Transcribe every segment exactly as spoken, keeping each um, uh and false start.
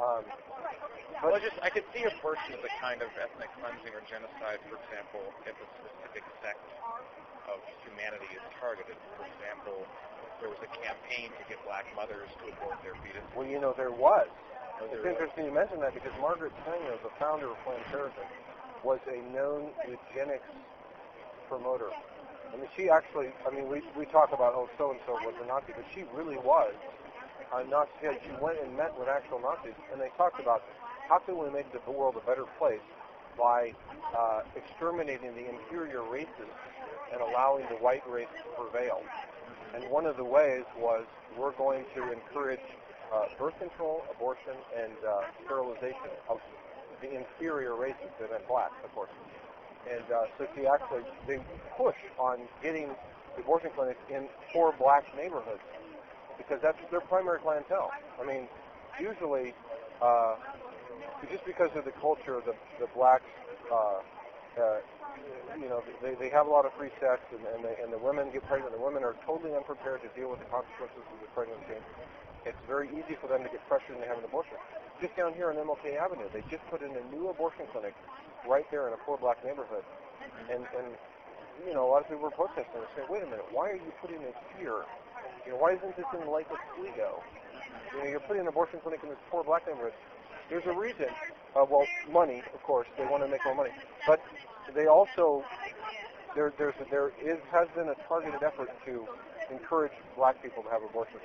Um, Well, I just I could see abortion as a kind of ethnic cleansing or genocide, for example, if a specific sect of humanity is targeted. For example, there was a campaign to get black mothers to abort their fetuses. well, you know, there was. Oh, It's there was. interesting you mention that because Margaret Sanger, the founder of Planned Parenthood, was a known eugenics promoter. I mean, she actually, I mean, we, we talk about, oh, so-and-so was a Nazi, but she really was a Nazi. She went and met with actual Nazis, and they talked about how can we make the world a better place by uh, exterminating the inferior races and allowing the white race to prevail. And one of the ways was we're going to encourage uh, birth control, abortion, and uh, sterilization of the inferior races, that are blacks, of course. And uh, so she actually, they push on getting abortion clinics in poor black neighborhoods because that's their primary clientele. I mean, usually, uh, just because of the culture of the, the blacks, uh, uh, you know, they, they have a lot of free sex, and, and, the, and the women get pregnant. The women are totally unprepared to deal with the consequences of the pregnancy. It's very easy for them to get pressured into having an abortion. Just down here on M L K Avenue, they just put in a new abortion clinic right there in a poor black neighborhood. And, and you know, a lot of people were protesting. They're saying, wait a minute, why are you putting this here? You know, why isn't this in Lake Oswego? You know, you're putting an abortion clinic in this poor black neighborhood. There's a reason. Uh, well, money, of course. They want to make more money. But they also, there, there's, there is, has been a targeted effort to encourage black people to have abortions.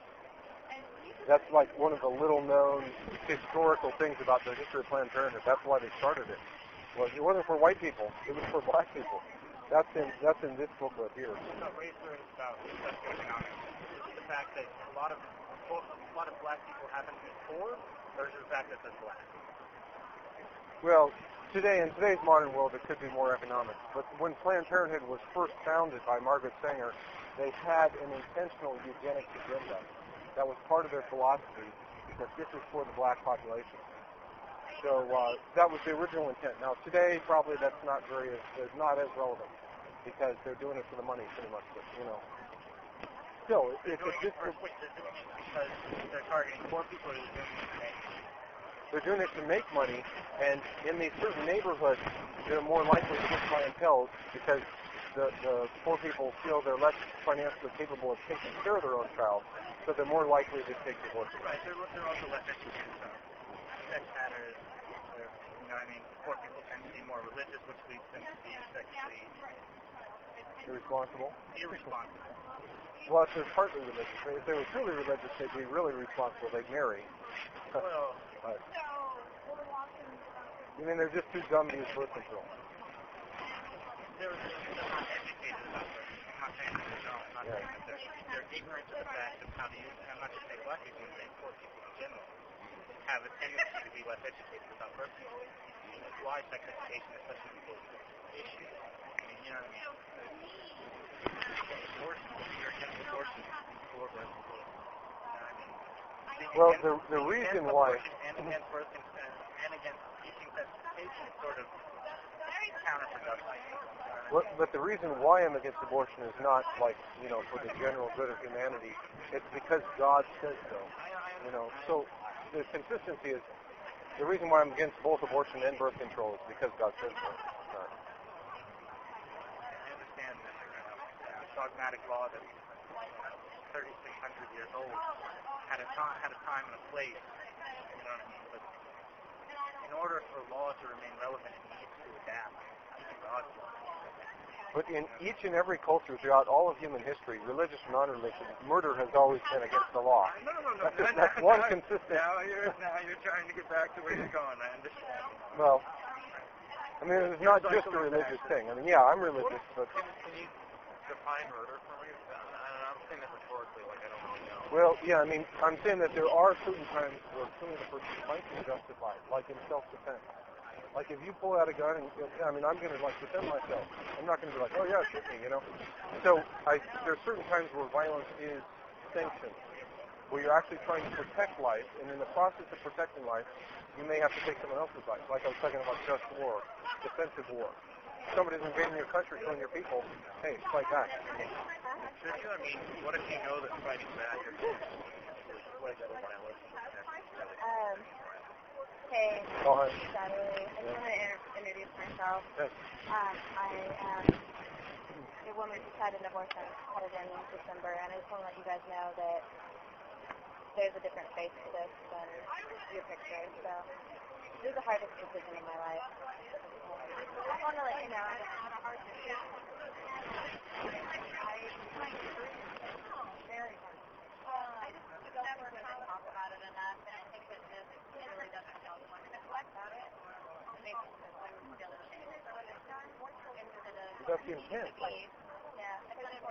That's like one of the little-known historical things about the history of Planned Parenthood. That's why they started it. Well, it wasn't for white people. It was for black people. That's in that's in this booklet here. It's not race or it's about socioeconomics. Is it the fact that a lot of a lot of black people happen to be poor, or is it the fact that they're black? Well, today in today's modern world, it could be more economic. But when Planned Parenthood was first founded by Margaret Sanger, they had an intentional eugenics agenda. That was part of their philosophy, that this is for the black population. So uh, that was the original intent. Now today, probably that's not very, it's not as relevant because they're doing it for the money, pretty much. But you know, still, it, it, it's just Wait, does this mean because they're targeting poor people, or they're doing it to make? they're doing it to make money, and in these certain neighborhoods, they're more likely to get clientele because the, the poor people feel they're less financially capable of taking care of their own child, so they're more likely to take divorce. Right, they're, they're also less educated, so sex matters. They're, you know what I mean? Poor people tend to be more religious, which leads them to be sexually Irresponsible? irresponsible. Well, if they're partly religious, if they were truly religious, they'd be really responsible. They'd marry. Well, But, I mean, they're just too dumb to use birth control. they're, they're not educated about this. I'm not saying that they don't. I'm not Yeah. saying that they're, they're ignorant to the fact of how to use it. I'm not just saying black people, I'm saying poor people in general have a tendency to be less educated about birth control. And that's why sex education is such an important issue. I mean, you know what I mean? Abortion, you're against abortion for birth control. You know what I mean? Being Well, against- the the being reason against why. abortion and against birth control and against teaching sex education is sort of counterproductive. But, but the reason why I'm against abortion is not like, you know, for the general good of humanity. It's because God says so. You know, so the consistency is, the reason why I'm against both abortion and birth control is because God says so. Uh, I understand that uh, dogmatic law that's thirty-six hundred years old had a time, had a time and a place. You know what I mean? But in order for law to remain relevant, it needs to adapt to God's law. But in each and every culture throughout all of human history, religious or non-religious, murder has always been against the law. No, no, no, no. That's, no, that's no, one no. consistent. Now you're now you're trying to get back to where you're going. I understand. Well, I mean, it's not just a religious thing. I mean, yeah, I'm religious, but Can, can you define murder for me? I, I'm saying that rhetorically, like I don't really know. well, yeah, I mean, I'm saying that there are certain times where killing a person might be justified, like in self-defense. Like if you pull out a gun and, I mean, I'm going to like defend myself. I'm not going to be like, oh yeah, shoot me, you know. So I, there are certain times where violence is sanctioned, where you're actually trying to protect life, and in the process of protecting life, you may have to take someone else's life. Like I was talking about just war, defensive war. If somebody's invading your country, killing your people, hey, fight back. Sure, sure. I mean, what if you know that fighting back is like violence? Um, Oh, hi. Saturday. I just want to inter- introduce myself. Yes. Um, I am a woman who had an abortion, had it in December, and I just want to let you guys know that there's a different face to this than your picture. So it was the hardest decision in my life. I just want to let you know. Very hard. I just never really talk about it enough, and I think that this really doesn't help when it's about it. It makes me feel ashamed. That's the intent. Yeah.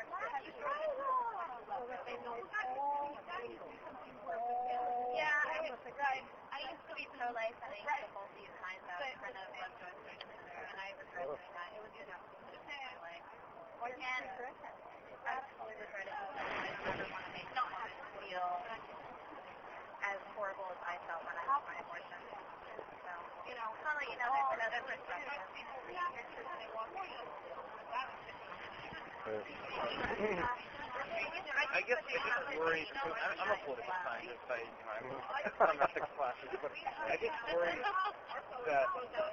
Yeah, I was right. I used to be pro-life, and I used to hold these signs out in front of it, and I regret doing that. It was just my life. And I totally regret it. I never want to make someone feel as horrible as I felt when I had my abortion. So, you know, I'll let you know there's another perspective. I guess I get worried, because I'm, I'm a political scientist, I, you know, I'm, I'm ethics classes, but I get worried that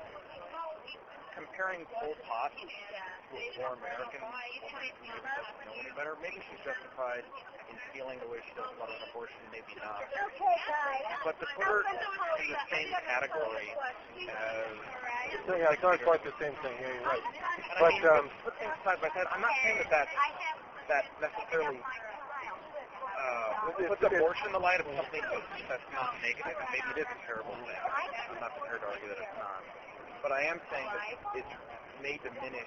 comparing Pol Pot to a poor American woman who doesn't know any better, maybe she's justified in feeling the way she does about an abortion, maybe not. But to put her in the same category as... So, yeah, it's not quite the same thing. Yeah, you're right. And But, I mean, um, put things side by side. I'm not saying that that's, that necessarily uh, puts abortion in the light of something that's not negative, and maybe it is a terrible thing. I'm not prepared to argue that it's not. But I am saying that it may diminish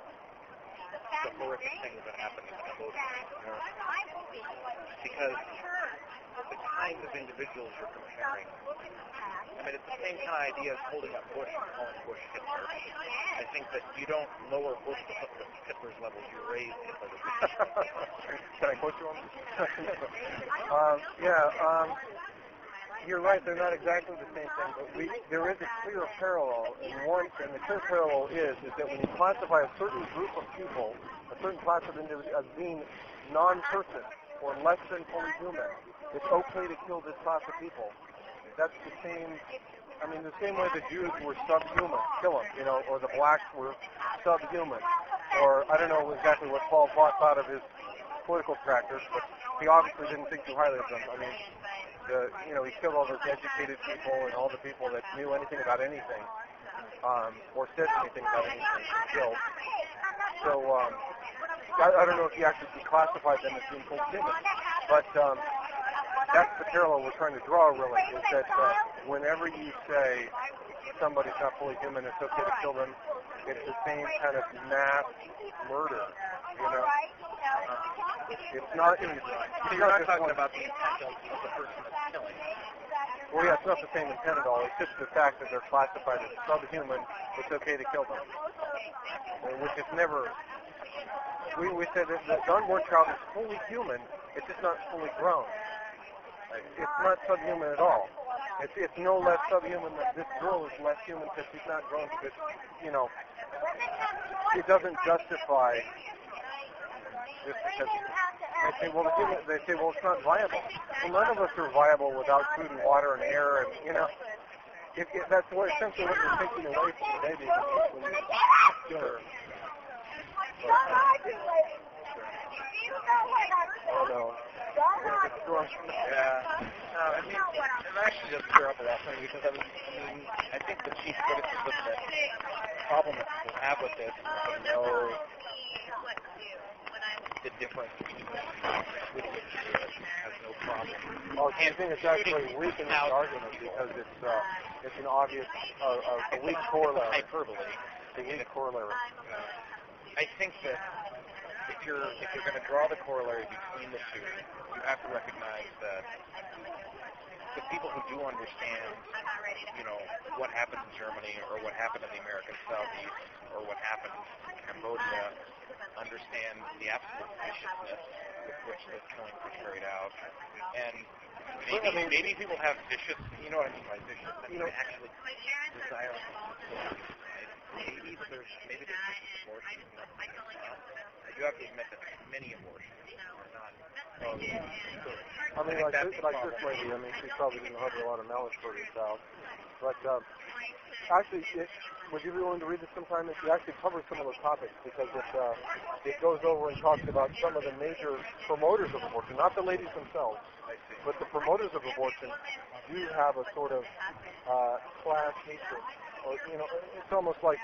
the horrific things that happen in abortion. You know? Because the kinds of individuals you're comparing, I mean, it's the same kind of idea as holding up Bush and calling Bush Hitler. I think that you don't lower Bush to Hitler's level, you raise Hitler's level. Can I quote you on this? um, yeah, um, you're right, they're not exactly the same thing, but we, there is a clear parallel, and one, and the clear parallel is, is that when you classify a certain group of people, a certain class of individuals as being non-person or less than fully human, it's okay to kill this class of people. That's the same, I mean, the same way the Jews were subhuman, kill them, you know, or the blacks were subhuman, or I don't know exactly what Paul Pot thought of his political practice, but he obviously didn't think too highly of them. I mean, the, you know, he killed all those educated people and all the people that knew anything about anything, um, or said anything about anything, he killed. So, um, I, I don't know if he actually classified them as being fully human, but um, that's the parallel we're trying to draw, really, is that uh, whenever you say somebody's not fully human, it's okay to kill them, it's the same kind of mass murder, you know? Uh, it's not easy. So you're not talking about the intent of, of the person that's killing. Well, yeah, it's not the same intent at all. It's just the fact that they're classified as subhuman, it's okay to kill them. Uh, which is never... We, we said that the unborn child is fully human, it's just not fully grown. It's not subhuman at all. It's, it's no less subhuman than this girl is less human because she's not grown because, you know, it doesn't justify just because they say, well, the human, they say, well, it's not viable. Well, none of us are viable without food and water and air and, you know, if, if that's what essentially what you're taking away from the baby when you kill her. Oh, no. Yeah. No, I mean, it actually does clear up a lot for me because I, was, I mean, I think the chief criticism that problem that people have with this is that they know the difference between with which has no problem. Oh, I think it's actually weakening the argument because it's uh, it's an obvious, uh, a weak corollary. Hyperbole. The weak corollary. I think that if you're if you're going to draw the corollary between the two, you have to recognize that the people who do understand, you know, what happened in Germany or what happened in the American Southeast or what happened in Cambodia understand the absolute viciousness with which this killing was carried out. And Maybe, I mean, maybe people have vicious, you know what I mean by vicious, I mean, You know, actually desire maybe there's, maybe there's abortion. I do have to admit that many abortions are not. Um, I mean, like this, like this lady, I mean, she probably didn't harbor a lot of malice for herself. But um, actually, it, would you be willing to read this sometime? She actually covers some of the topics because it uh, it goes over and talks about some of the major promoters of abortion, not the ladies themselves, but the promoters of abortion do have a sort of uh, class hatred, or you know, it's almost like.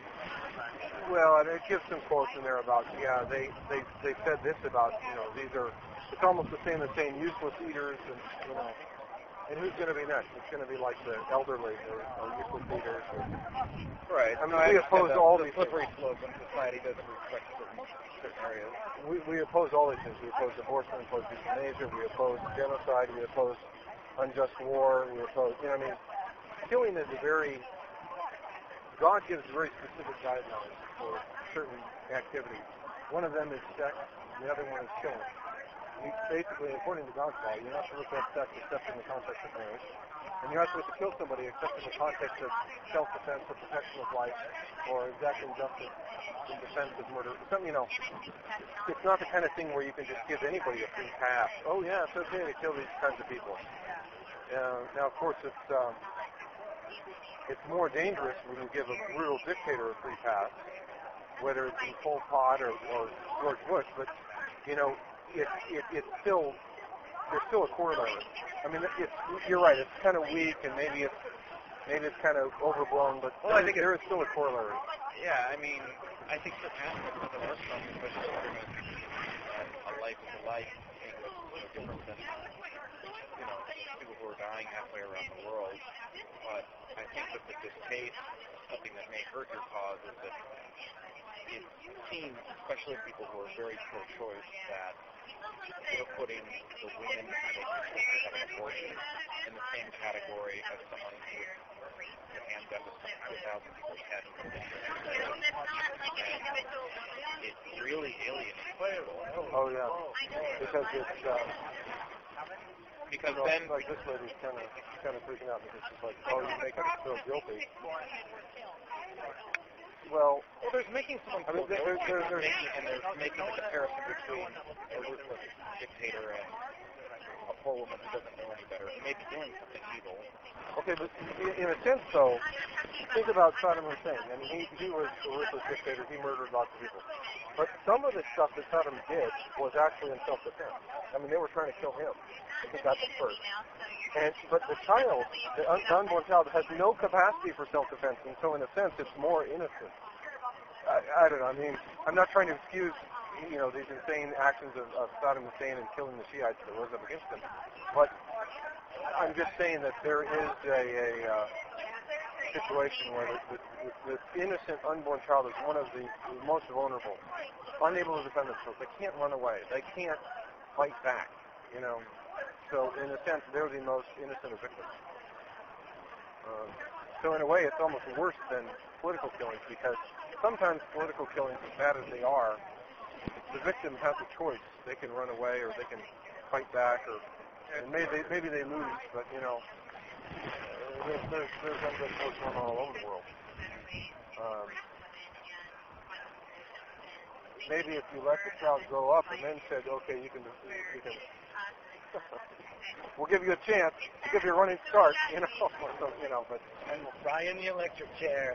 Well, it gives some quotes in there about, yeah, they, they, they said this about, you know, these are, it's almost the same as saying useless eaters, and, you know, and who's going to be next? It's going to be like the elderly or, or useless eaters. Or, right. I mean, no, we I oppose the, all the these slippery things. slope when society doesn't respect certain, certain areas. We, we oppose all these things. We oppose abortion, we oppose euthanasia, we oppose genocide, we oppose unjust war, we oppose, you know, I mean, killing is a very, God gives very specific guidelines for certain activities. One of them is sex, the other one is killing. You, basically, according to God's law, you're not supposed to have sex except in the context of marriage, and you're not supposed to kill somebody except in the context of self-defense or protection of life or exacting justice in defense of murder. Something, you know, it's not the kind of thing where you can just give anybody a free pass. Oh, yeah, it's okay to kill these kinds of people. Uh, now, of course, it's... Um, It's more dangerous when you give a brutal dictator a free pass, whether it's in Pol Pot or, or George Bush. But you know, it, it, it's still there's still a corollary. I mean, it's you're right. It's kind of weak, and maybe it's maybe it's kind of overblown. But well, I think there is still a corollary. Yeah, I mean, I think certain aspects of it are strong, especially uh, a life is a life, being you know, different than you know people who are dying halfway around the world. But I think that the distaste, something that may hurt your cause, is that it seems, especially people who are very pro-choice, that you're putting the women who have an abortion in the same category as someone who would hand them to a thousand people's head. It's really alienating. Oh yeah, because it's. Uh, Because you know, then, like this lady's kind of kind of freaking out because she's like, oh, you make us feel guilty. Well, well, there's making someone I mean, feel there, guilty, there, there, making, and there's making a comparison between a ruthless dictator and a poor woman who doesn't know any better. He may be doing something evil. Okay, but in a sense, though, think about Saddam Hussein. I mean, he, he was a ruthless dictator. He murdered lots of people. But some of the stuff that Saddam did was actually in self-defense. I mean, they were trying to kill him. He got them first. And, but the child, the un- unborn child, has no capacity for self-defense, and so in a sense, it's more innocent. I, I don't know. I mean, I'm not trying to excuse, you know, these insane actions of, of Saddam Hussein and killing the Shiites that rose up against him, but I'm just saying that there is a, a uh, situation where the, the, the innocent unborn child is one of the most vulnerable, unable to defend themselves. They can't run away. They can't fight back, you know. So in a sense, they're the most innocent of victims. Um, so in a way, it's almost worse than political killings because sometimes political killings, as bad as they are, the victim has a choice. They can run away or they can fight back, or and maybe they, maybe they lose. But you know, uh, there's there's, there's unjust wars going on all over the world. Um, maybe if you let the child grow up and then said, okay, you can you can. We'll give you a chance. We'll give you a running start, you know. So, you know, but And we'll fry in the electric chair.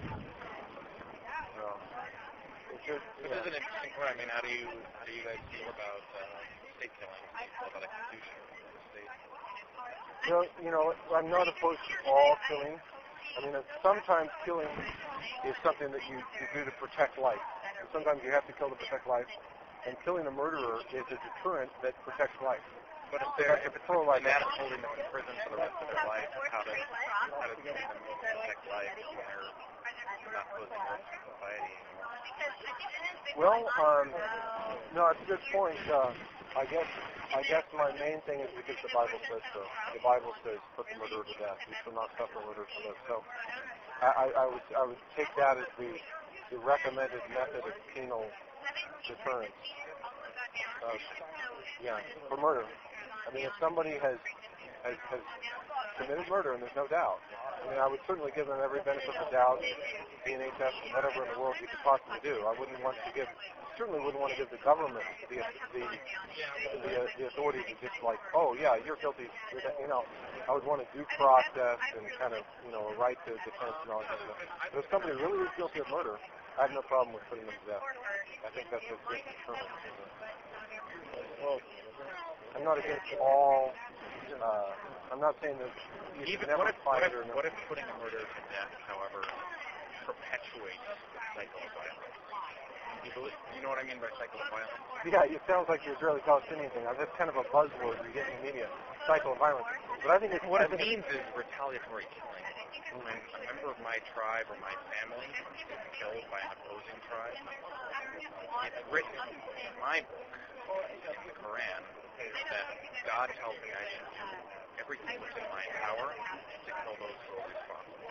no. It's just, This yeah. is an interesting point. I mean, how do you how do you guys feel about uh, state killing? How do you feel about execution in the state? You know, you know, I'm not opposed to all killing. I mean, it's, sometimes killing is something that you, you do to protect life. And sometimes you have to kill to protect life. And killing a murderer is a deterrent that protects life. But if they're if it's pro life, and that's holding them in prison for the rest of their life, how does how does killing them protect life when they're not posing a risk to society anymore? Well, um, no, it's a good point. Uh, I guess I guess my main thing is because the Bible says so. The Bible says put the murderer to death. You shall not suffer murder to live. So I, I, I would I would take that as the the recommended method of penal deterrence. Uh, yeah, for murder. I I mean, if somebody has, has has committed murder, and there's no doubt, I mean, I would certainly give them every benefit of the doubt, D N A test, whatever in the world you could possibly do. I wouldn't want to give, certainly wouldn't want to give the government the the the, uh, the authority to just like, oh yeah, you're guilty. You know, I would want a due process and kind of, you know, a right to defense and all that stuff. But if somebody really is guilty of murder, I have no problem with putting them to death. I think that's a great deterrent. Well, I'm not against all. Uh, I'm not saying that you Even should never what if, fight what if, or no. what if putting a murder to death, however, perpetuates the cycle of violence? You, believe, you know what I mean by cycle of violence? Yeah, it sounds like the Israeli-Palestinian thing. That's kind of a buzzword you get in the media, cycle of violence. But I think it's, what I it think means is retaliatory killing. When a member of my tribe or my family is killed by an opposing tribe, it's written in my book, the Quran, that God tells me I should do everything within my power to kill those who are responsible.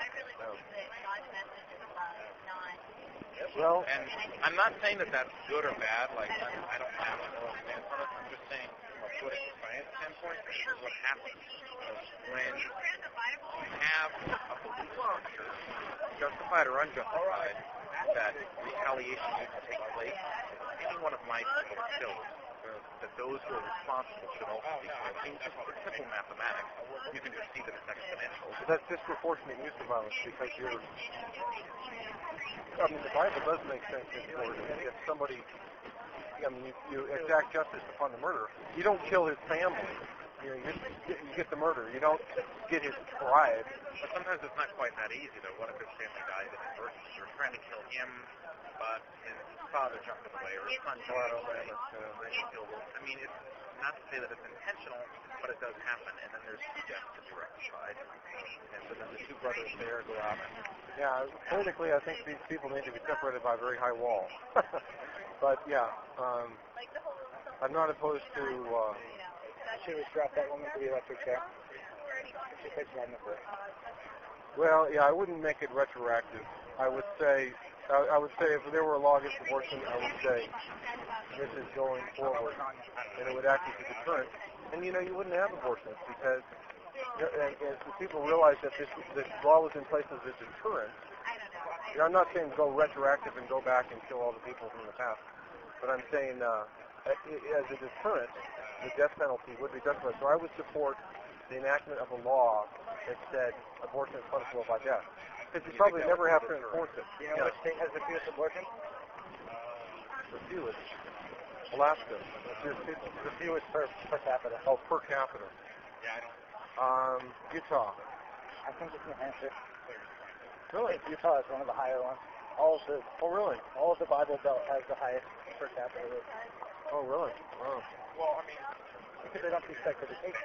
well, And I'm not saying that that's good or bad. Like, I, I don't have a moral stance on it. I'm just saying, from a political science standpoint, this is what happens when you have a belief structure, justified or unjustified, that retaliation needs to take place. Any one of my people is killed. That those who are responsible should also be killed. I mean, just it's simple mathematics. You can just see that it's exponential. that's disproportionate use of violence because you're. I mean, the Bible does make sense in for if somebody. I mean, you, you exact justice upon the murderer. You don't kill his family. You know, you get, you get the murder. You don't get his tribe. But sometimes it's not quite that easy, though. What if his family dies in adversity? You're trying to kill him, but his father jumped in the way, or his son jumped in the way, uh, then he killed him. I mean, it's not to say that it's intentional, but it does happen, and then there's two deaths to be rectified. And so then the two brothers there go out and... Yeah, politically, I think these people need to be separated by a very high wall. But yeah, um, I'm not opposed to. Uh, Should we strap that woman to the electric chair? She said she had no break. well, yeah, I wouldn't make it retroactive. I would say, I, I would say, if there were a law against abortion, I would say this is going forward, and it would act as a deterrent. And you know, you wouldn't have abortions because. And, and so people realize that this, this law was in place as a deterrent. You know, I'm not saying go retroactive and go back and kill all the people from the past, but I'm saying uh, as a deterrent, the death penalty would be justified. So I would support the enactment of a law that said abortion is punishable by death. Because you probably never have to enforce it. Do you know Yeah. which state has the fewest abortion? The fewest. Alaska. The fewest people. The fewest per, per capita. Oh, per capita. Yeah, I don't... Um, Utah. I think it's New Hampshire. Really? Utah is one of the higher ones. All of the Oh, really? all of the Bible Belt has the highest per capita rate Oh, really? Wow. Well, I mean... because they don't do sex education.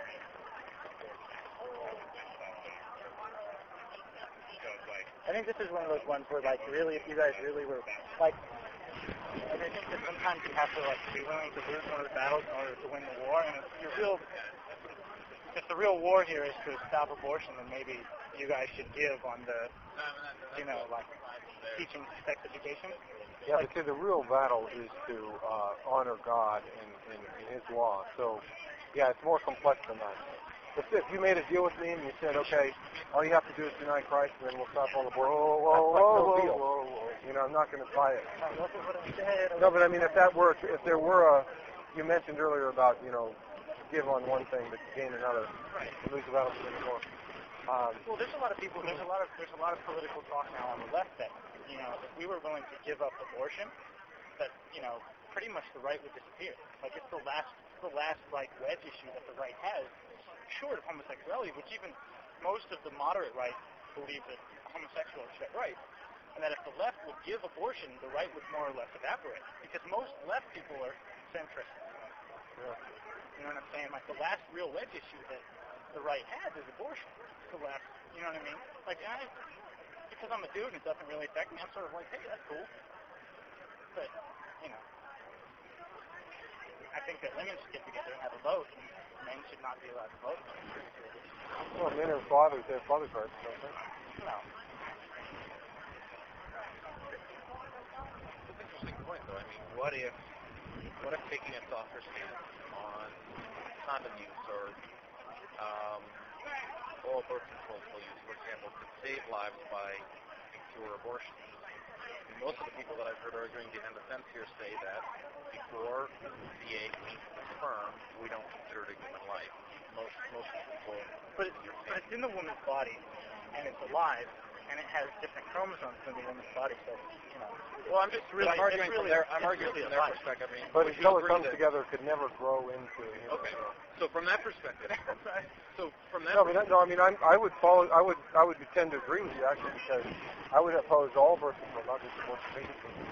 I think this is one of those ones where, like, really, if you guys really were, like, and I think that sometimes you have to, like, be willing to lose one of the battles in order to win the war. And if your real, if the real war here is to stop abortion, then maybe you guys should give on the, you know, like, teaching sex education. Yeah, but see, the real battle is to uh, honor God and, and, and His law. So, yeah, it's more complex than that. If, if you made a deal with me and you said, okay, all you have to do is deny Christ and then we'll stop all abortion, Whoa, whoa, that's like whoa, no whoa, deal. whoa, whoa. You know, I'm not going to buy it. Look at what I said. No, but I mean, if that were, if there were a, you mentioned earlier about, you know, give on one thing but gain another, and lose the battle for anymore. Um, Well, there's a lot of people. There's a lot of there's a lot of political talk now on the left that, you know, if we were willing to give up abortion, that, you know, pretty much the right would disappear. Like, it's the last the last like wedge issue that the right has, short of homosexuality, which even most of the moderate right believe that homosexual is set right, and that if the left would give abortion, the right would more or less evaporate, because most left people are centrist. yeah. You know what I'm saying? Like, the last real wedge issue that the right has is abortion. It's the last, you know what I mean? Like, I, because I'm a dude and it doesn't really affect me, I'm sort of like, hey, that's cool. But, you know, I think that women should get together and have a vote, and men should not be allowed to vote. Well, men are fathers. They have father's rights, don't they? No. It's an interesting point, though. I mean, what if, what if taking a softer stance on condom use or um, oral birth control pill use, for example, could save lives by fewer abortions. And most of the people that I've heard arguing behind the fence here say that before the egg meets the sperm, we don't consider it a human life. Most most people. But it's, but it's in the woman's body, and it's alive, and it has different chromosomes in the woman's body. So you know. Well, I'm just really It's arguing really- from their. I'm it's arguing really from their alive. perspective. I mean, But would you until it agree comes that- together, it could never grow into. You know, Okay. So from that perspective, so from that. No, I mean, no, I mean, I'm, I would follow. I would, I would tend to agree with you actually, because I would oppose all birth control, not just abortion.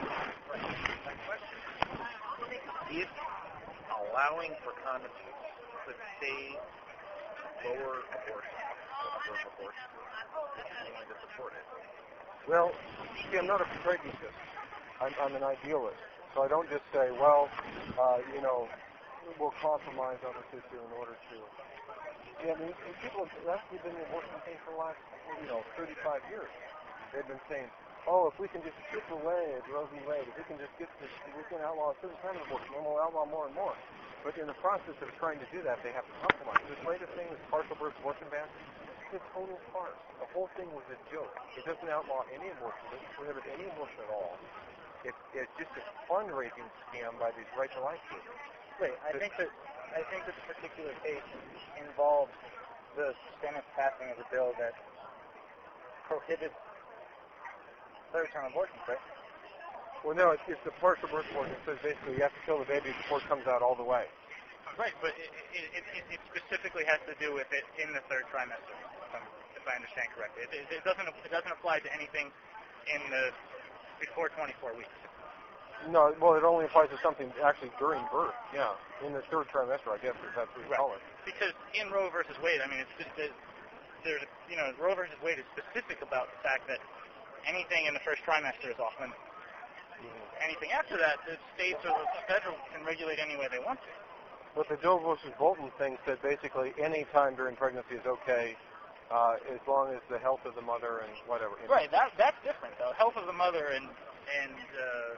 If allowing for condom use could save lower abortion, the number of abortions, would you be willing to support it? Well, see, I'm not a pragmatist. I'm, I'm an idealist. So I don't just say, well, uh, you know, we'll compromise on this issue in order to. Yeah, I mean, people, that's been the abortion thing for the last, you know, thirty-five years. They've been saying, oh, if we can just chip away at Roe v. Wade, if we can just get this, we can outlaw a certain kind of abortion, and we'll outlaw more and more. But in the process of trying to do that, they have to compromise. This latest thing, this partial birth abortion ban, it's a total farce. The whole thing was a joke. It doesn't outlaw any abortion. It doesn't prohibit any abortion at all. It's, it's just a fundraising scam by these right-to-life groups. Wait, I think that I think that the particular case involves the Senate passing of a bill that prohibits third-term abortions, right? Well, no, it's, it's the partial birth abortion. It says basically you have to kill the baby before it comes out all the way. Right, but it, it, it, it specifically has to do with it in the third trimester, if, I'm, if I understand correctly. It, it, it doesn't it doesn't apply to anything in the before twenty-four weeks. No, well, it only applies to something actually during birth. Yeah, in the third trimester, I guess, if that's what you Right. call it. Because in Roe versus Wade, I mean, it's just there's, there's you know, Roe versus Wade is specific about the fact that anything in the first trimester is off limits. Anything after that, the states or the federal can regulate any way they want to. But the Doe versus Bolton thing said basically any time during pregnancy is okay, uh, as long as the health of the mother and whatever. You know. Right, that that's different though. Health of the mother and and uh,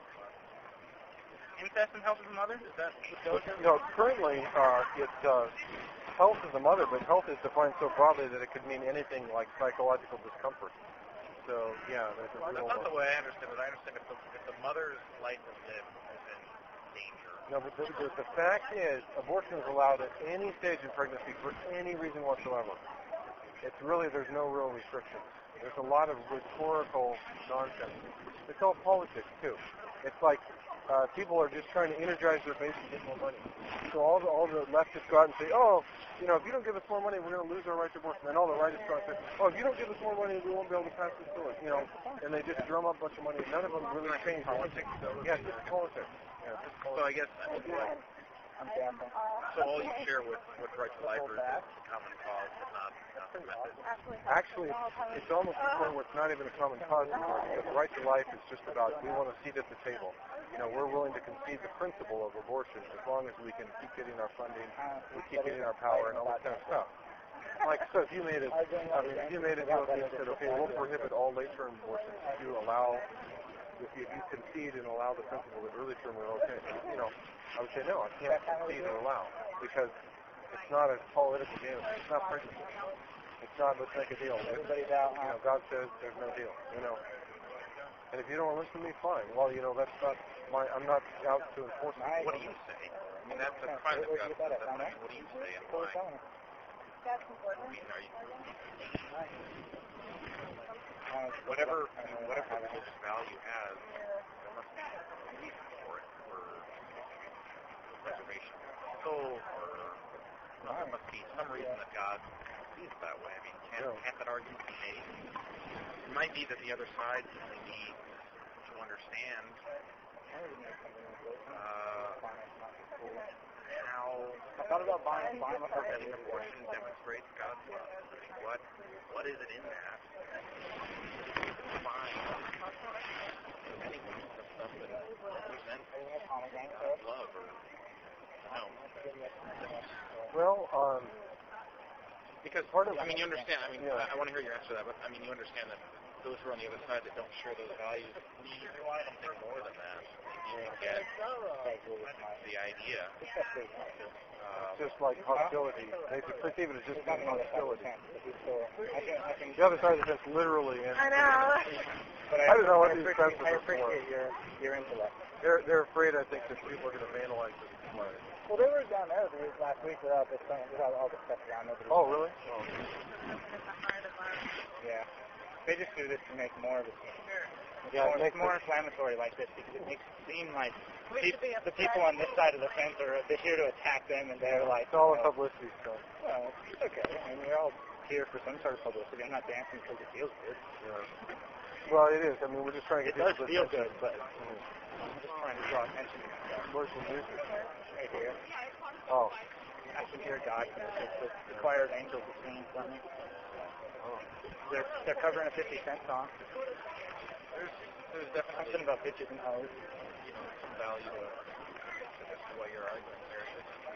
incest and health of the mother. Is that what Doe says? No, currently uh, it's uh, health of the mother, but health is defined so broadly that it could mean anything like psychological discomfort. So yeah, there's a Well, real. that's not the way I understand it. I understand if the, if the mother's life is in, is in danger. No, but the, the, the fact is, abortion is allowed at any stage in pregnancy for any reason whatsoever. It's really, there's no real restrictions. There's a lot of rhetorical nonsense. It's all politics, too. It's like uh, people are just trying to energize their base and get more money. So all the, all the leftists go out and say, oh, you know, if you don't give us more money, we're going to lose our right to abortion. And all the rightists go out and say, oh, if you don't give us more money, we won't be able to pass this bill. You know, and they just drum up a bunch of money. None of them really change Politics, though. Yeah, it's just politics. Yeah, it's just So politics. I guess I mean, like, I'm dancing. so all you share with with right to lifers is the common cause, but not not the method. Actually, it's, it's almost to the point where it's not even a common cause anymore, because right to life is just about we want a seat at the table. You know, we're willing to concede the principle of abortion as long as we can keep getting our funding, we keep getting our power, and all that kind of stuff. Like, so if you made it, I mean, if you made a deal with me and said, okay, we'll prohibit all late-term abortions if you allow, if you, if you concede and allow the principle that early-term are okay, you know, I would say, no, I can't concede and allow, because it's not a political game. It's not pregnancy. It's not, let's make a deal. It's, Everybody's out. you know, God says there's no deal, you know. And if you don't listen to me, fine. Well, you know, that's not my, I'm not out to enforce it. What do you say? I mean, that's that's fine if God says that, but I mean, what do you say and why? That's I important. mean, are you whatever I mean, whatever religious value has, there must be a reason for it, for preservation of the soul, or you know, there must be some reason that God sees it that way. I mean, can't, Yeah. can't that argument be made? It might be that the other side simply needs to understand uh, how I thought about buying buying a forbidding abortion demonstrates God's love. I mean, what what is it in that? Fine. Anything the stuff that represents God's love, or no? Well, um, Because part of I mean, you understand. I mean, Yeah. I, I want to hear your answer to that, but I mean, you understand that those who are on the other side that don't share those values need something more than that. They need to get the idea. Um, Just like hostility. They perceive it as just being hostility. The other side of the fence, literally. And I know. But I don't know what these appreciate, fences I are for. appreciate your, your intellect. They're they're afraid, I think, that people are going to vandalize this place. Well, they were down there the week, last week without this thing, without all this stuff around. Nobody Oh, really? Oh. Yeah. They just do this to make more of it. It's Yeah, more, it makes it's more it- inflammatory like this because it makes it seem like pe- the people on this side of the fence are they're here to attack them, and they're like, It's all a uh, publicity stuff. well, it's okay. I mean, we're all here for some sort of publicity. I'm not dancing because it feels good. Yeah. Well, it is. I mean, we're just trying to It get does people to feel attention. good, but I'm just trying to draw attention to myself. Where's the music? Right here. Oh. I can hear God. It's the, the choir of angels is singing for me. Oh. They're, they're covering a fifty cent song. there's, there's definitely Something about bitches and hoes. you know, some value to, to this, what you're arguing there.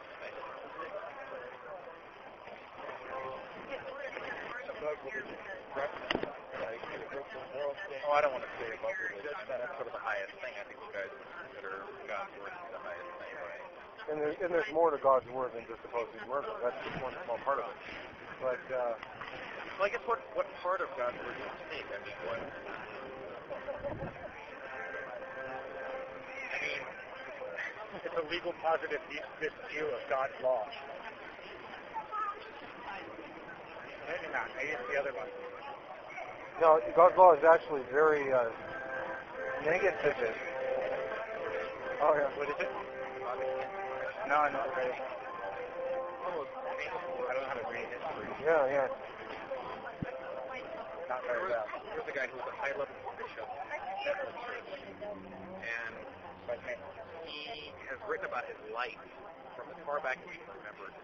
Oh, I don't want to say above religion. I mean, that's sort of the highest thing. I think you guys consider God's word to be the highest thing, right? And, there, and there's more to God's word than just opposing murder. That's just one small part of it. But, uh, Well, I guess what, what part of God's word do you take? I mean, what... I mean, it's a legal positive view, this view of God's law. Maybe not. Maybe it's the other one. no, God's law is actually very uh, negative. Oh, yeah. What is it? No, I never read it. I don't know how to read history. Yeah, yeah. Not There very was, well. there was a guy who was a high-level bishop at the church, and But hey, he has written about his life from as far back as he can remember as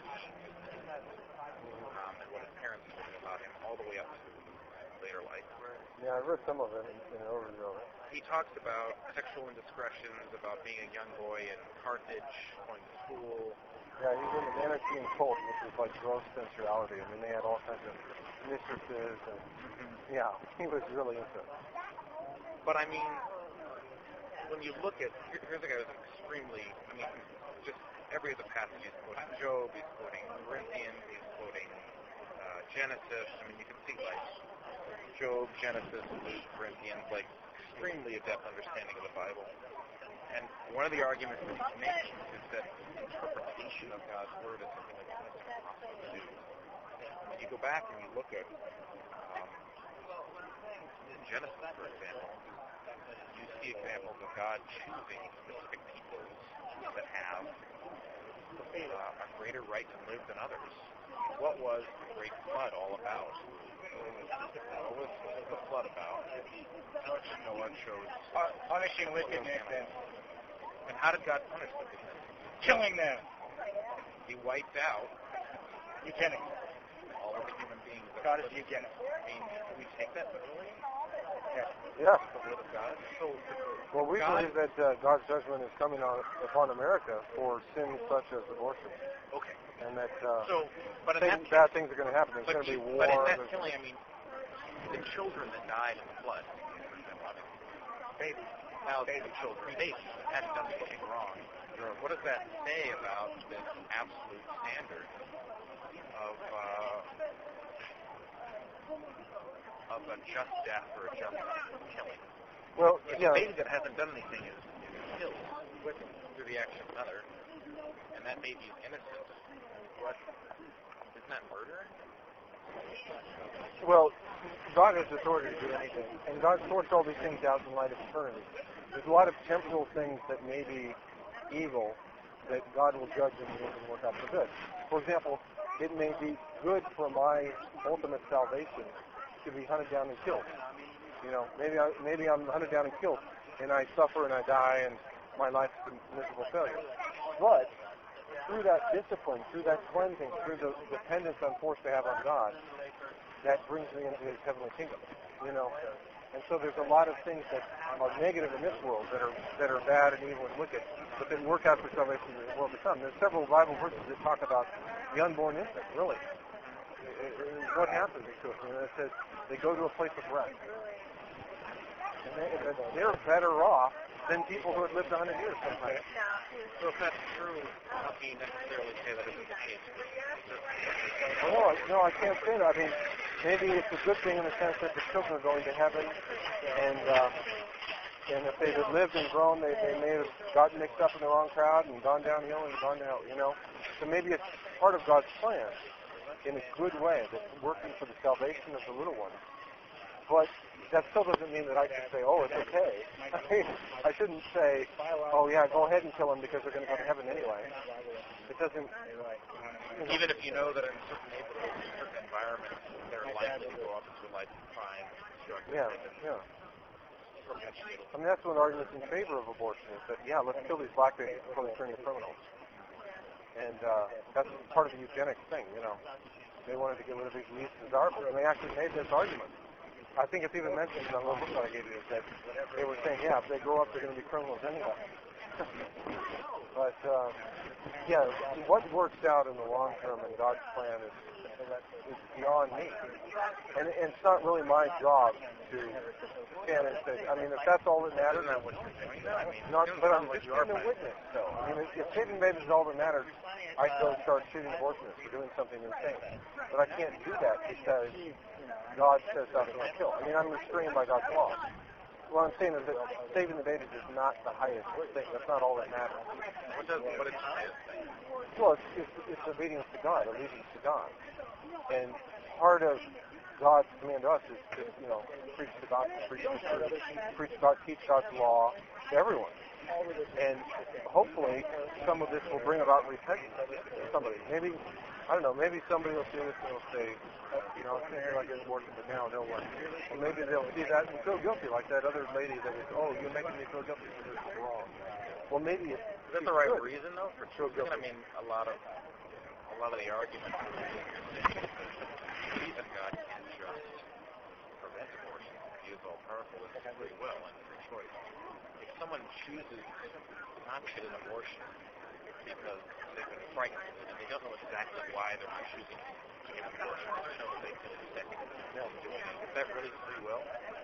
um, and what his parents told him about him, all the way up to later life. Yeah, I read some of it in, in an overview of it. He talks about sexual indiscretions, about being a young boy in Carthage, going to school. Yeah, he's in the Manichaean cult, which is like gross sensuality. I mean, they had all kinds of mistresses, and yeah, he was really into it. But I mean, when you look at, here, here's a guy who's extremely, I mean, just every other passage he's quoting Job, he's quoting Corinthians, he's quoting uh, Genesis. I mean, you can see like Job, Genesis, Corinthians, like extremely adept understanding of the Bible. And one of the arguments that he's making is that interpretation of God's word is something like that's impossible to do. When you go back and you look at um, Genesis, for example, you see examples of God choosing specific peoples that have uh, a greater right to live than others. What was the Great Flood all about? What was, what was the flood about? Noah chose uh, punishing wickedness and And how did God punish wickedness? killing them. He wiped out Eugenics. all of the human beings. that God were is living. eugenics. I mean, do we take that literally? Yeah. Yeah. The word of God? So, Well, we God, believe that uh, God's judgment is coming on upon America for sins such as abortion, okay. and that uh, So, but in things, that bad case, things are going to happen. There's but, going to be you- war. but in that there's- killing, I mean, the children that died in the flood, for example, I mean, Babies. thousands of children, babies, hadn't done anything wrong. What does that say about this absolute standard of uh, of a just death or a just killing? well, If yeah. a baby that hasn't done anything is, is killed through the action of another, and that baby is innocent, what? Isn't that murder? Well, God has authority to do anything, and God sorts all these things out in light of eternity. There's a lot of temporal things that may be evil that God will judge in the end and work out for good. For example, it may be good for my ultimate salvation to be hunted down and killed. You know, maybe I, maybe I'm hunted down and killed, and I suffer and I die, and my life's a miserable failure. But through that discipline, through that cleansing, through the dependence I'm forced to have on God, that brings me into His heavenly kingdom. You know, and so there's a lot of things that are negative in this world that are that are bad and evil and wicked, but that work out for salvation in the world to come. There's several Bible verses that talk about the unborn infant. Really, it, it, what happens to it? You know, it says they go to a place of rest. And they, they're better off than people who had lived a hundred years sometimes. So if that's true, how can you necessarily say that isn't the case? Well, no, I- no, I can't say that. I mean, maybe it's a good thing in the sense that the children are going to heaven, and uh, and if they had lived and grown, they, they may have gotten mixed up in the wrong crowd and gone downhill and gone to hell, you know. So maybe it's part of God's plan in a good way, that's working for the salvation of the little ones. But that still doesn't mean that I can say, oh, it's okay. I mean, I shouldn't say, oh, yeah, go ahead and kill them because they're going to go to heaven anyway. It doesn't... Even if you know that in certain neighborhoods, in certain environments, they're likely to go up into a life of crime, drug Yeah, yeah. I mean, that's one argument in favor of abortion is that, yeah, let's kill these black babies before they turn into criminals. And uh, that's part of the eugenics thing, you know. They wanted to get rid of these least desirable, and they actually made this argument. I think it's even mentioned in the little book that I gave you that they were saying, yeah, if they grow up, they're going to be criminals anyway. But, uh, yeah, what works out in the long term in God's plan is, is beyond me. And, and it's not really my job to stand and say, I mean, if that's all that matters, Isn't that what you're doing? I mean, not, but I'm just being a witness, though. I mean, if saving babies is all that matters, I'd go start shooting abortionists for doing something insane. But I can't do that because God says that's what I kill. I mean, I'm restrained by God's law. What I'm saying is that saving the babies is not the highest thing. That's not all that matters. What does what is the highest thing? Well, it's, it's, it's obedience to God, allegiance to God. And part of God's command to us is to, you know, preach the gospel, preach the truth, preach God, teach God's law to everyone. And hopefully some of this will bring about repentance to somebody. Maybe, I don't know, maybe somebody will see this and will say, you know, it's thinking like getting abortion, but now no one. Or maybe they'll see that and feel guilty, like that other lady that was, oh, you're making me feel guilty for this is wrong. Well, maybe it's Is that the right reason, though, for children? I mean, a lot of a lot of the arguments are believe in God can just prevent abortion. He is all powerful with free will and free choice. If someone chooses not to get an abortion because they've been frightened and they don't know exactly why they're not choosing to get an abortion, they know that they can stick is that really free will?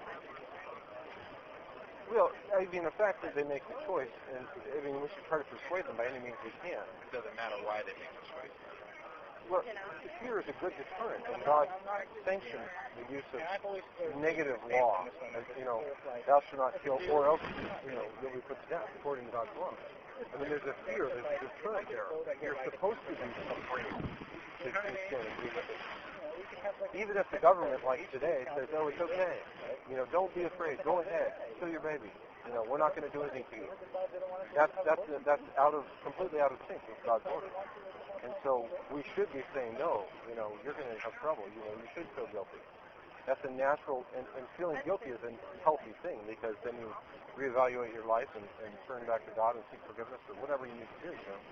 Well, I mean, the fact that they make the choice, and I mean, we should try to persuade them by any means we can. It doesn't matter why they make the choice. Well, fear is a good deterrent, and God sanctions the use of negative law, as, you know, thou shalt not kill, or else, you know, you'll be put to death, according to God's law. I mean, there's a fear, there's a deterrent there. You're supposed to be afraid to, to sin and do it. Even if the government, like today, says, oh, it's okay, you know, don't be afraid, go ahead, kill your baby. You know, we're not going to do anything to you. That's, that's, that's out of, completely out of sync with God's order. And so we should be saying, no, you know, you're going to have trouble. You know, you should feel guilty. That's a natural, and, and feeling guilty is a healthy thing because then you reevaluate your life and, and turn back to God and seek forgiveness or whatever you need to do, you know.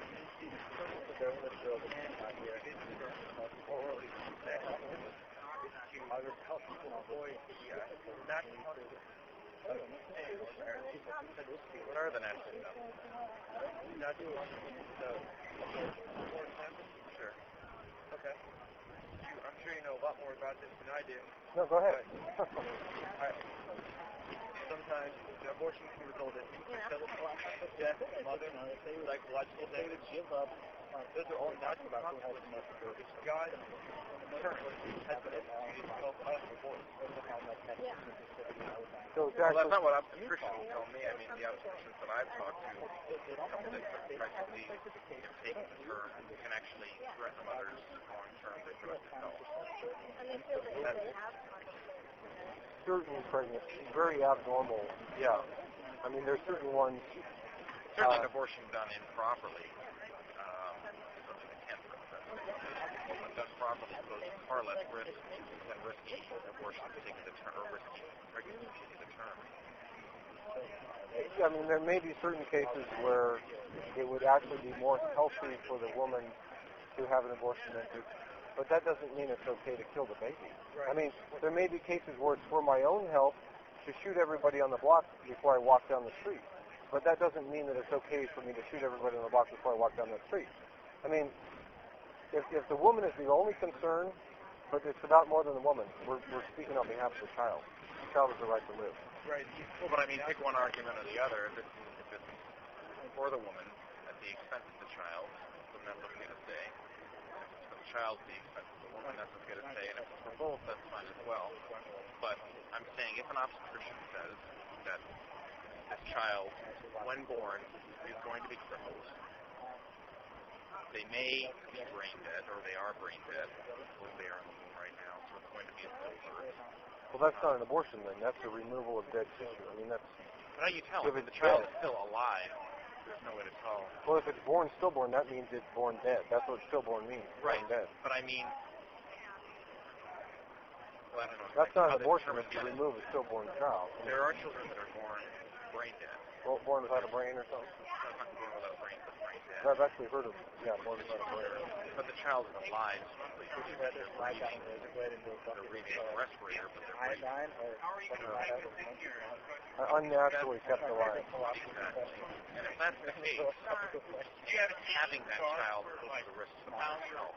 What are the natural steps? Sure. Okay. I'm sure you know a lot more about this than I do. No, go ahead. Sometimes abortion can result in death, mother, psychological damage. Those are all natural consequences. God certainly has been instituted to help us abort. So Well, that's not what obstetricians tell me. I mean, the obstetricians that I've talked to, some that pregnancy if taken to term can actually threaten mothers long term to reproductive health. That's, certain pregnancies, very abnormal, yeah. I mean, there's certain ones. certainly Uh, an abortion done improperly um, is something that can prevent pregnancy. When done properly, poses far less risk than risky abortion taking the term, or risky pregnancy taking the term. I mean, there may be certain cases where it would actually be more healthy for the woman to have an abortion than to, but that doesn't mean it's okay to kill the baby. I mean, there may be cases where it's for my own health to shoot everybody on the block before I walk down the street, but that doesn't mean that it's okay for me to shoot everybody on the block before I walk down the street. I mean, if, if the woman is the only concern, but it's about more than the woman, we're, we're speaking on behalf of the child. child has the right to live. Right. Well, but I mean, pick one argument or the other. If it's, if it's for the woman at the expense of the child, then that's what I'm going to say. If it's for the child at the expense of the woman, that's what I'm going to say. And if it's for both, that's fine as well. But I'm saying if an obstetrician says that this child, when born, is going to be crippled, they may be brain dead, or they are brain dead, or they are in the womb right now, so it's going to be a stillbirth. Well, that's not an abortion then. That's a removal of dead tissue. I mean, that's... But how do you tell If if it's the child dead. is still alive? There's no way to tell. Well, if it's born stillborn, that means it's born dead. That's what stillborn means. Right. Born dead. But I mean... Well, I don't know. That's not how an they abortion determine if you dead. remove a stillborn child. There are children that are born brain dead. Well, born without a brain or something. No, not born without a brain, but brain dead. I've actually heard of, yeah, born without a brain. But the child is alive. Which is that they're breathing. They're breathing in a respirator, but they're breathing. Uh, unnaturally kept alive. Exactly. And if that's the case, having that child puts the risk of itself.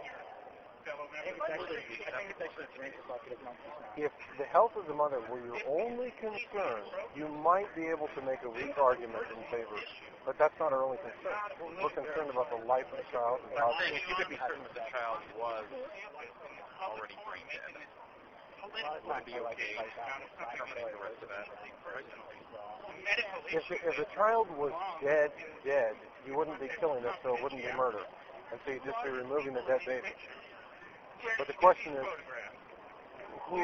If the health of the mother were your only concern, you might be able to make a weak argument in favor. But that's not our only concern. We're concerned about the life of the child. And I'm saying if you could be certain that the child was already brain dead, would it be okay terminating the rest of that pregnancy? If the, if the child was dead, dead, you wouldn't be killing it, so it wouldn't be murder. And so you'd just be removing the dead baby. But the question is, who,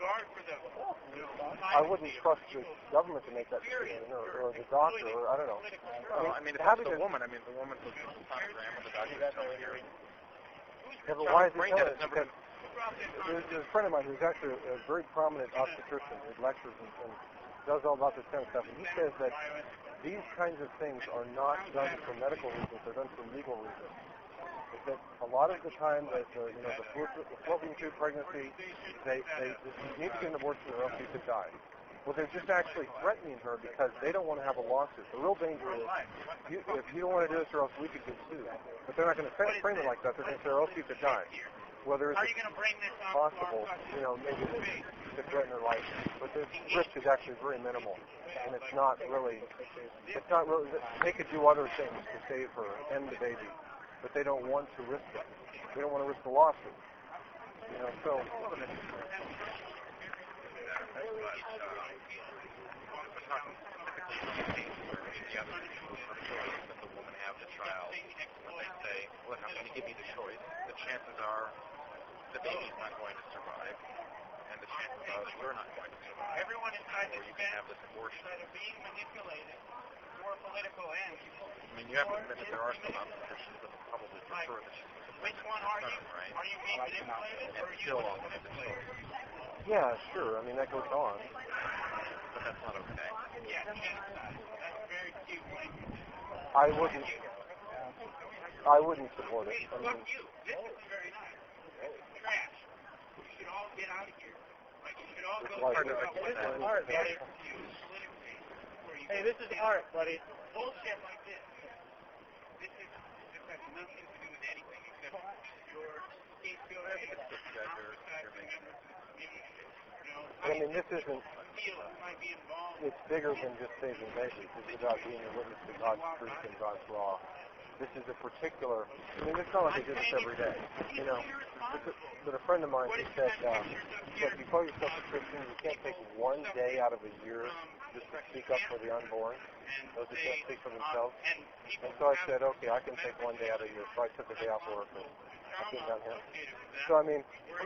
I wouldn't trust the government to make that decision, or, or the doctor, or I don't know. Well, I mean, if having it's the a- woman, I mean, the woman was on the sonogram and the doctor is telling her. Yeah, but why is he brain telling dead us? has never Because there's, there's a friend of mine who's actually a very prominent obstetrician who lectures and, and does all about this kind of stuff, and he says that these kinds of things are not done for medical reasons; they're done for legal reasons. Is that a lot of the time, the, the you know the, flu- the fallopian tube pregnancy, they they you need to get an abortion or else you could die. Well, they're just actually threatening her because they don't want to have a lawsuit. The real danger is you, if you don't want to do this or else we could get sued. But they're not going to frame it like that. They're going to say or else you could die. Whether it's possible, you know, maybe to threaten her life, but the risk is actually very minimal, and it's not really. It's not really. They could do other things to save her, and the baby, but they don't want to risk it. They don't want to risk the lawsuit. You know, so. The woman have the child, and they say, "Look, I'm going to give you the choice. The chances are the baby's not going to survive, and the chances are that you're not going to survive. Everyone inside Or this you can have this abortion." that are being manipulated for political ends. I mean, you have to admit that there are some obstetricians that would probably prefer that she was Which one are you? right? Are you being manipulated And or are you still being on the manipulated? choice. Yeah, sure. I mean, that goes on. But that's not okay. Yeah, genocide. That's very cute language. I wouldn't. I wouldn't support it. I Fuck mean, you. This is very nice. This is trash. You should all get out of here. Like, you should all It's go like- to This this is is art, buddy. Hey, this is art, buddy. Bullshit like this. This is this has nothing to do with anything except your scapegoating, ostracizing members of the community. You know, I mean, this isn't. feel it might be involved. It's bigger than just saving babies. It's about being a witness to God's truth and God's law. This is a particular. I mean, it's not like they do this every day. You know, but, but a friend of mine he said, um, he said, if you call yourself a Christian, you can't take one day out of a year just to speak up for the unborn, those who can't speak for themselves. And so I said, okay, I can take one day out of a year. So I took a day off work and I came down here. So I mean,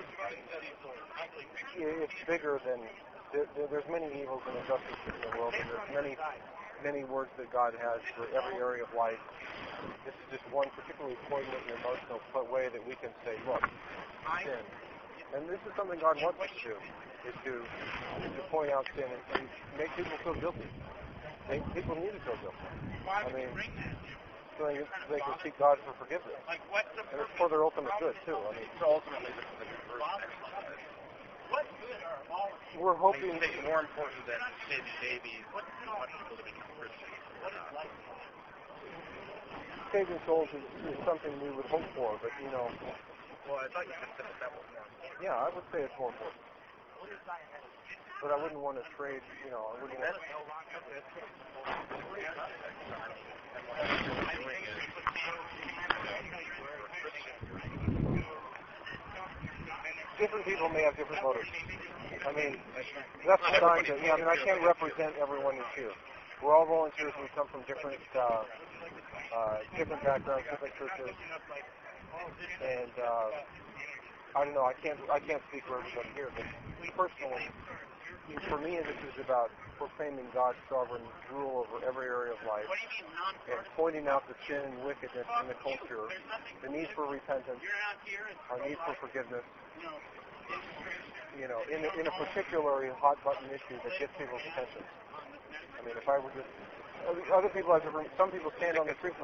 it's bigger than. There, there, there's many evils and injustices in the world, and there's many, many words that God has for every area of life. This is just one particularly poignant and emotional way that we can say, look, sin. And this is something God wants us to do, is to, is to point out sin and, and make people feel guilty. They, people need to feel guilty. I mean, so they, they can seek God for forgiveness. Like, what's the And it's for their ultimate good, too. I mean, So ultimately, this is a conversion exercise. what good are all of you? we're I hoping. mean, it's more important than saving babies. You want people to become Christians. Or not. Saving souls is, is something we would hope for, but, you know, Well, I thought you said that that was more important. yeah, I would say it's more important. But I wouldn't want to trade, you know, I wouldn't want different people may have different motives. I mean, that's the sign that, yeah, I mean, I can't represent everyone who's here. We're all volunteers. We come from different, uh, uh, different backgrounds, different churches, and uh, I don't know. I can't, I can't speak for everybody here, but personally, for me, this is about proclaiming God's sovereign rule over every area of life and pointing out the sin and wickedness in the culture, the need for repentance, our need for forgiveness. You know, in a, in a particularly hot button issue that gets people's attention. I mean, if I were just other people have different. Some people stand on the street.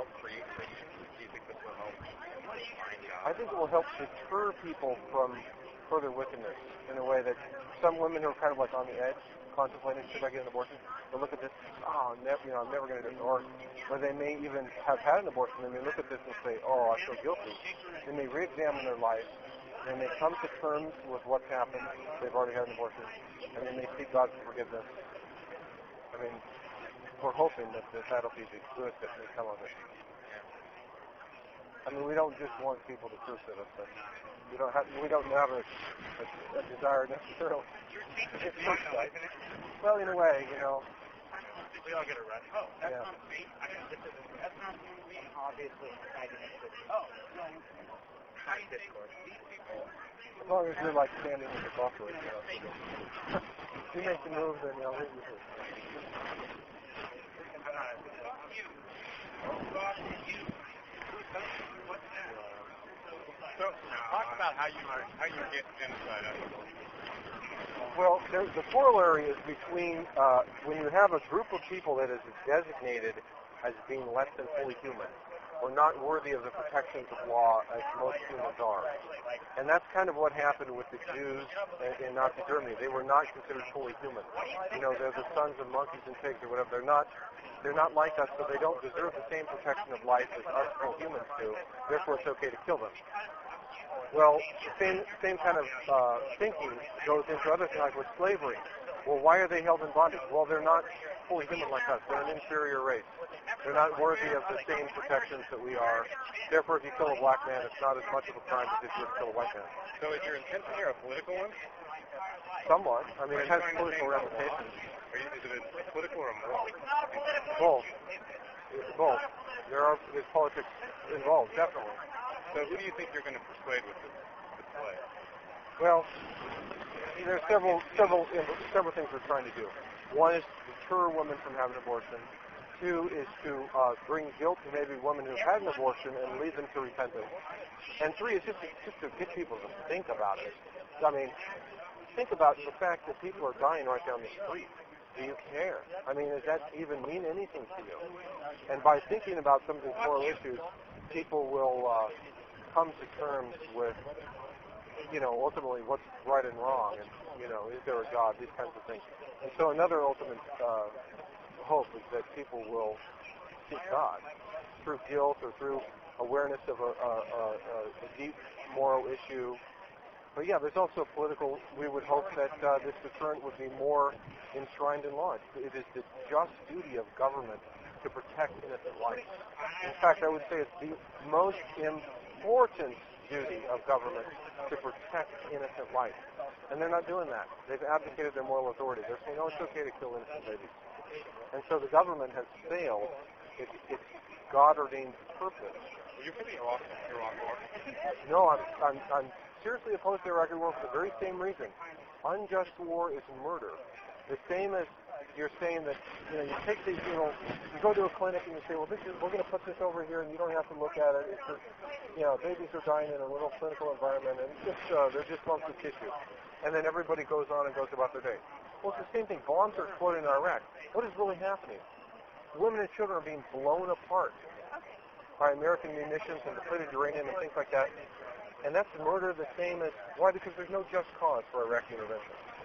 I think it will help deter people from further wickedness in a way that some women who are kind of like on the edge, contemplating should I get an abortion, they'll look at this, oh, never, you know, I'm never going to do it. Or, or they may even have had an abortion and they look at this and say, oh, I feel guilty. They may re-examine their life. They may come to terms with what's happened. They've already had an abortion, and then they seek God's forgiveness. I mean, we're hoping that, that that'll be the good that may come of it. I mean, we don't just want people to curse at us, but we don't have we don't have a, a, a desire necessarily. It's personal. Well, in a way, you know. We all get a run. Oh, that's yeah. not me. I can get to this. That's not me. Obviously, antagonistic. Oh, no. Kind of discourse. These people. As long as you're like standing with the buffalo, you know. If you make the move, then you'll hit you. I'm not. You. Oh, God, you. What's that? So, talk about how you how you get genocide out of it. Well, there, the corollary is between uh, when you have a group of people that is designated as being less than fully human, or not worthy of the protections of law as most humans are. And that's kind of what happened with the Jews in Nazi Germany. They were not considered fully human. You know, they're the sons of monkeys and pigs or whatever. They're not they're not like us, so they don't deserve the same protection of life as us full humans do. Therefore, it's okay to kill them. Well, same same kind of uh, thinking goes into other things like with slavery. Well, why are they held in bondage? Well, they're not fully human like us. They're an inferior race. They're not worthy of the same protections that we are. Therefore, if you kill a black man, it's not as much of a crime as if you were to kill a white man. So is your intention here a political one? Somewhat. I mean, it has political ramifications. Or is it a political or a moral? Both. Both. There are there's politics involved, definitely. So who do you think you're going to persuade with this, this play? Well, there's several several several things we're trying to do. One is to deter women from having an abortion. Two is to uh, bring guilt to maybe women who've had an abortion and lead them to repentance. And three is just to, just to get people to think about it. I mean, think about the fact that people are dying right down the street. Do you care? I mean, does that even mean anything to you? And by thinking about some of these moral issues, people will uh, come to terms with, you know, ultimately what's right and wrong, and, you know, is there a God, these kinds of things. And so another ultimate uh, hope is that people will seek God through guilt or through awareness of a, a, a, a deep moral issue. But yeah, there's also political, we would hope that uh, this deterrent would be more enshrined in law. It is the just duty of government to protect innocent life. In fact, I would say it's the most important duty of government to protect innocent life. And they're not doing that. They've abdicated their moral authority. They're saying, oh, it's okay to kill innocent babies. And so the government has failed its, its God-ordained purpose. Well, you're pretty off Iraq War. No, I'm, I'm, I'm seriously opposed to Iraq War for the very same reason. Unjust war is murder. The same as you're saying that, you know, you take these, you know, you go to a clinic and you say, well, this is, we're going to put this over here and you don't have to look at it. It's just, you know, babies are dying in a little clinical environment and it's just, uh, they're just lumps of tissue. And then everybody goes on and goes about their day. Well, it's the same thing. Bombs are exploding in Iraq. What is really happening? Women and children are being blown apart by American munitions and depleted uranium and things like that. And that's murder the same as, why? Because there's no just cause for Iraqi intervention.